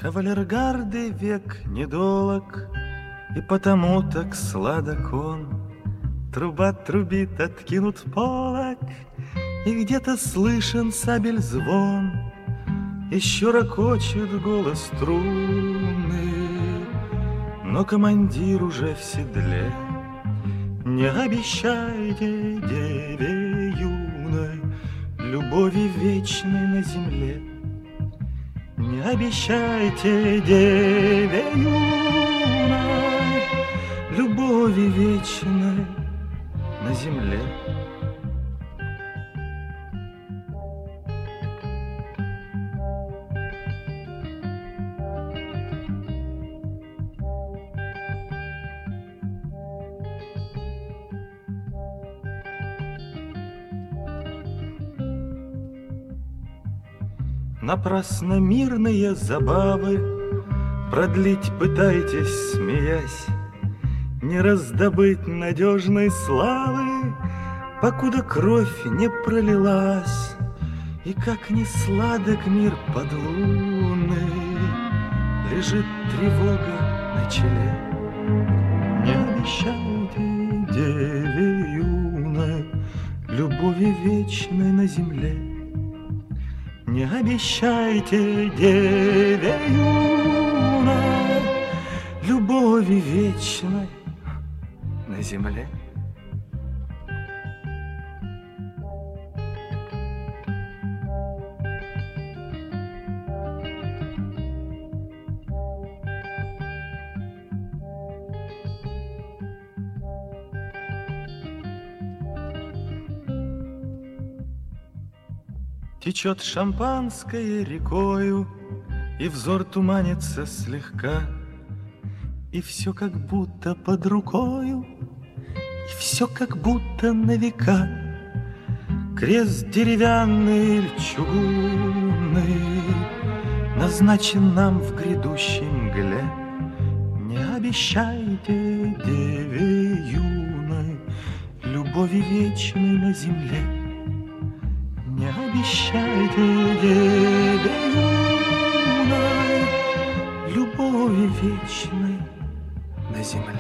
Кавалергарды век недолог, и потому так сладок он. Труба трубит, откинут полог, и где-то слышен сабель звон. Еще ракочет голос струны, но командир уже в седле. Не обещайте деве юной любови вечной на земле. Не обещайте деве юной любови вечной на земле. Напрасно мирные забавы продлить пытаетесь, смеясь. Не раздобыть надежной славы, покуда кровь не пролилась. И как ни сладок мир подлунный, лежит тревога на челе. Не обещайте деве юной любови вечной на земле. Не обещайте деве юной любови вечной на земле. Течет шампанское рекою, и взор туманится слегка, и все как будто под рукою, и все как будто на века. Крест деревянный или чугунный назначен нам в грядущей мгле. Не обещайте деве юной любови вечной на земле. Не обещайте деве юной любови вечной на земле.